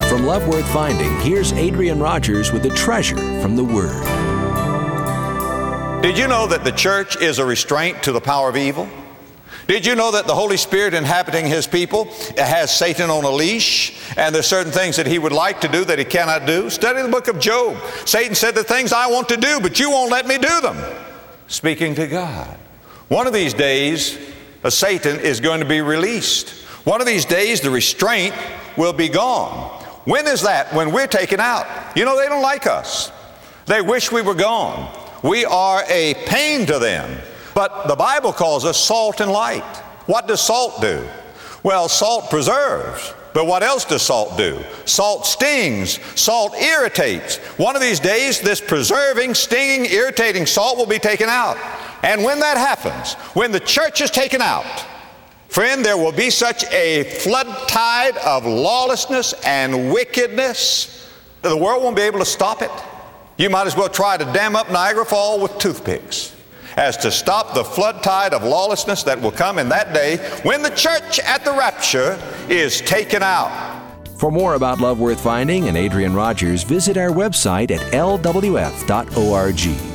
From Love Worth Finding, here's Adrian Rogers with a treasure from the Word. Did you know that the church is a restraint to the power of evil? Did you know that the Holy Spirit inhabiting His people has Satan on a leash, and there's certain things that he would like to do that he cannot do? Study the book of Job. Satan said, the things I want to do, but you won't let me do them. Speaking to God. One of these days, Satan is going to be released. One of these days, the restraint will be gone. When is that? When we're taken out. You know, they don't like us. They wish we were gone. We are a pain to them. But the Bible calls us salt and light. What does salt do? Well, salt preserves. But what else does salt do? Salt stings. Salt irritates. One of these days, this preserving, stinging, irritating salt will be taken out. And when that happens, when the church is taken out, friend, there will be such a flood tide of lawlessness and wickedness that the world won't be able to stop it. You might as well try to dam up Niagara Falls with toothpicks as to stop the flood tide of lawlessness that will come in that day when the church at the rapture is taken out. For more about Love Worth Finding and Adrian Rogers, visit our website at lwf.org.